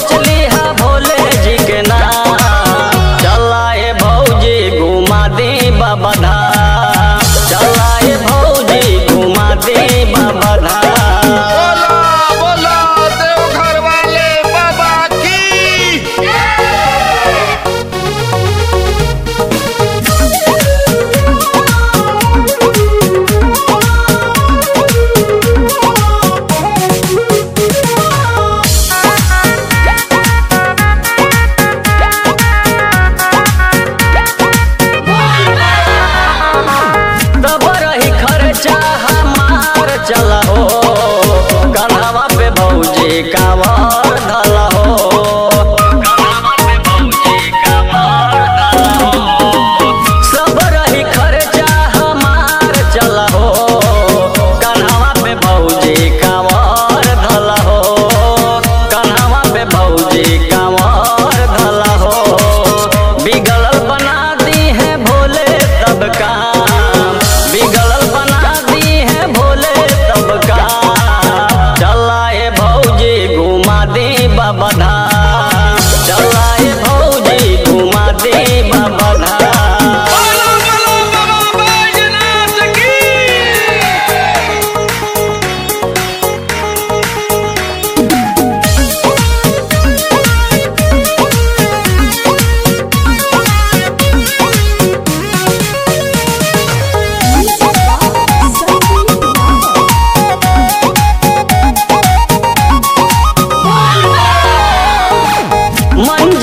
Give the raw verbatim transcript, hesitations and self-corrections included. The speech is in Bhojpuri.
सोच लिहा भोले जी के नाम, चलाए भौजी घुमा दे बाबा धाम, चलाए भौजी घुमा दे बाबा धाम। बोला बोला देवघर वाले बाबा की। तब रही खर्चा हमार चला हो, कन्हवा पे भौजी कांवर धला हो, कन्हवा पे भौजी कांवर धला हो। सब रही खर्चा हमार चला हो, कन्हवा पे भौजी कांवर धला हो, कन्हवा पे भौजी कांवर धला हो। बिगड़ल बना दी है भोले तब काम, बिगड़ल बना दी है भोले तब काम, चलाए भौजी घुमा दे बाबा धाम, चलाए भौजी घुमा दे बाबा धाम। बोला बोला बाबा बैजनाथ की। मन